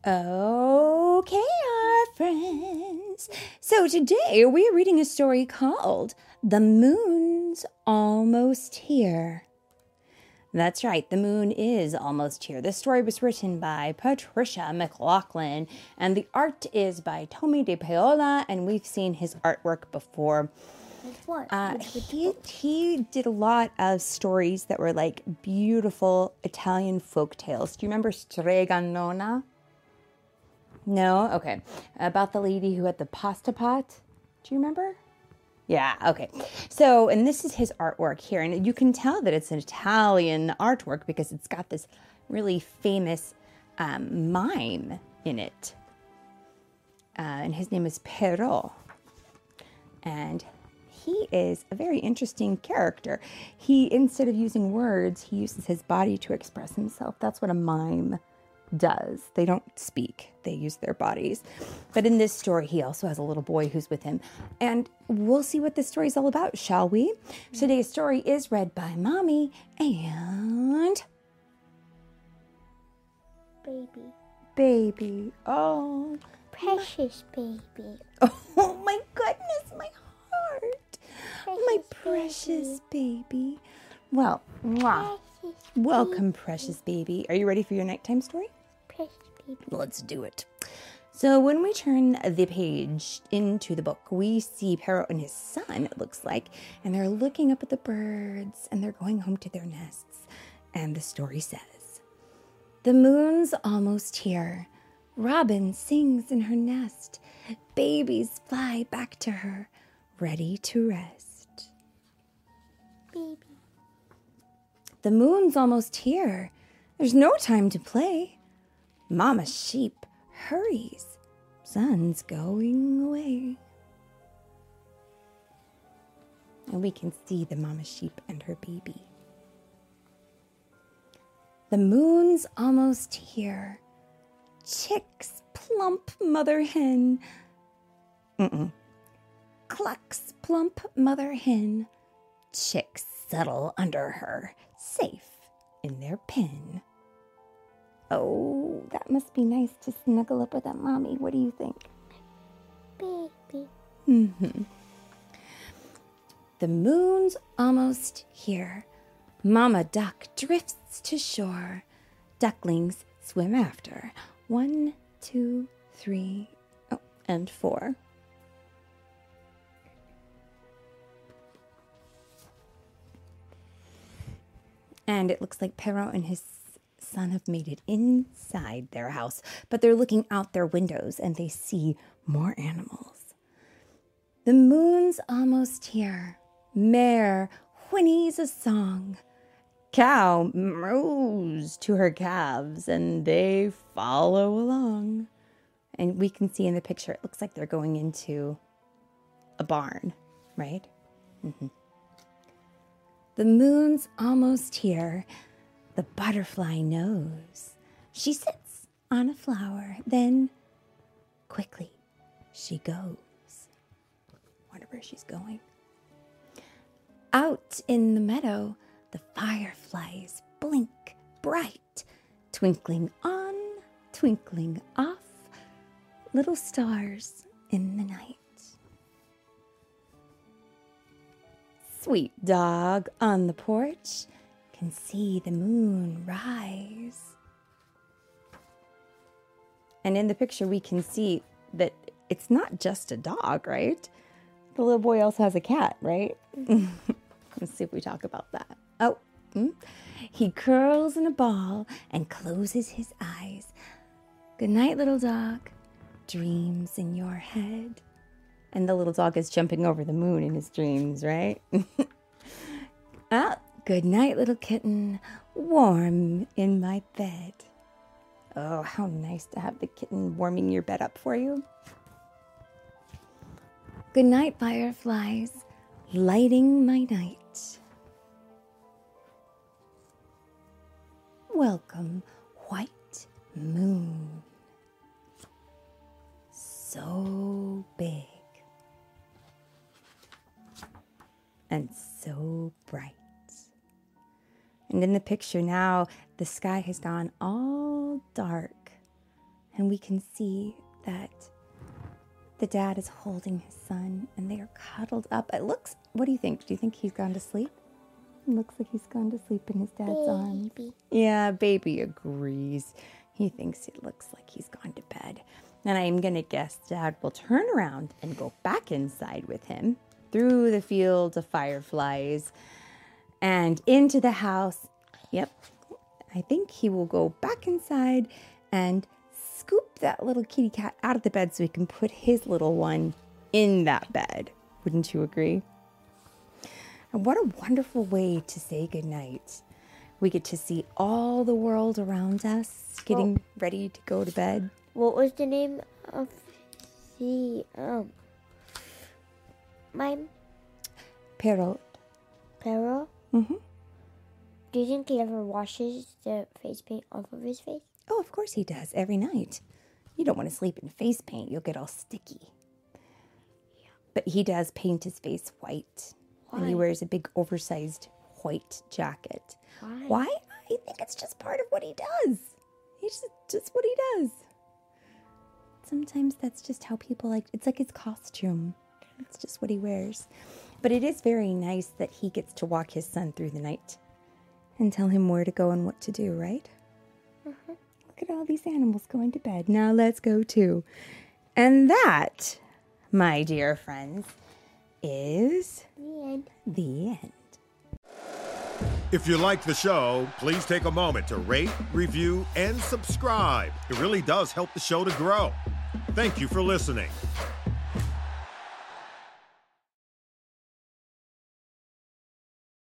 Okay, our friends. So today we are reading a story called The Moon's Almost Here. That's right, the moon is almost here. This story was written by Patricia McLaughlin, and the art is by Tommy De Paola, and we've seen his artwork before. What? He did a lot of stories that were like beautiful Italian folk tales. Do you remember Strega Nonna? No? Okay. About the lady who had the pasta pot. Do you remember? Yeah, okay. So, and this is his artwork here. And you can tell that it's an Italian artwork because it's got this really famous mime in it. And his name is Pero. And he is a very interesting character. He, instead of using words, he uses his body to express himself. That's what a mime does. They don't speak, they use their bodies. But in this story, he also has a little boy who's with him. And we'll see what this story is all about, shall we? Today's story is read by Mommy and Baby. Oh, Precious baby. oh my goodness, my heart. My precious baby. Well, mwah. Welcome, precious baby. Are you ready for your nighttime story? Precious baby. Let's do it. So when we turn the page into the book, we see Pero and his son, it looks like, and they're looking up at the birds and they're going home to their nests. And the story says, "The moon's almost here. Robin sings in her nest. Babies fly back to her, ready to rest. Baby. The moon's almost here. There's no time to play. Mama sheep hurries. Sun's going away." And we can see the mama sheep and her baby. The moon's almost here. Chicks plump mother hen. Clucks plump mother hen. Chicks settle under her, safe in their pen. Oh, that must be nice to snuggle up with that mommy. What do you think? Baby. The moon's almost here. Mama duck drifts to shore. Ducklings swim after. 1, 2, 3, and 4. And it looks like Pero and his son have made it inside their house, but they're looking out their windows and they see more animals. The moon's almost here. Mare whinnies a song. Cow mows to her calves and they follow along. And we can see in the picture, it looks like they're going into a barn, right? The moon's almost here. The butterfly knows. She sits on a flower. Then, quickly, she goes. Wonder where she's going. Out in the meadow, the fireflies blink bright, twinkling on, twinkling off, little stars in the night. Sweet dog on the porch can see the moon rise. And in the picture, we can see that it's not just a dog, right? The little boy also has a cat, right? Let's see if we talk about that. He curls in a ball and closes his eyes. Good night, little dog. Dreams in your head. And the little dog is jumping over the moon in his dreams, right? Good night, little kitten. Warm in my bed. Oh, how nice to have the kitten warming your bed up for you. Good night, fireflies, lighting my night. Welcome, white moon. So big and so bright. And in the picture now, the sky has gone all dark And we can see that the dad is holding his son and they are cuddled up. It looks, what do you think? Do you think he's gone to sleep? It looks like he's gone to sleep in his dad's arms. Yeah, baby agrees. He thinks it looks like he's gone to bed. And I'm going to guess Dad will turn around and go back inside with him through the field of fireflies and into the house. Yep, I think he will go back inside and scoop that little kitty cat out of the bed so he can put his little one in that bed. Wouldn't you agree? And what a wonderful way to say goodnight. We get to see all the world around us getting ready to go to bed. What was the name of the mime? Perrault. Perrault? Mm-hmm. Do you think he ever washes the face paint off of his face? Oh, of course he does, every night. You don't want to sleep in face paint. You'll get all sticky. Yeah. But he does paint his face white. Why? And he wears a big oversized white jacket. Why? I think it's just part of what he does. He's just what he does. Sometimes that's just how people like, it's like his costume. It's just what he wears. But it is very nice that he gets to walk his son through the night and tell him where to go and what to do, right? Mm-hmm. Look at all these animals going to bed. Now let's go too. And that, my dear friends, is the end. If you like the show, please take a moment to rate, review, and subscribe. It really does help the show to grow. Thank you for listening.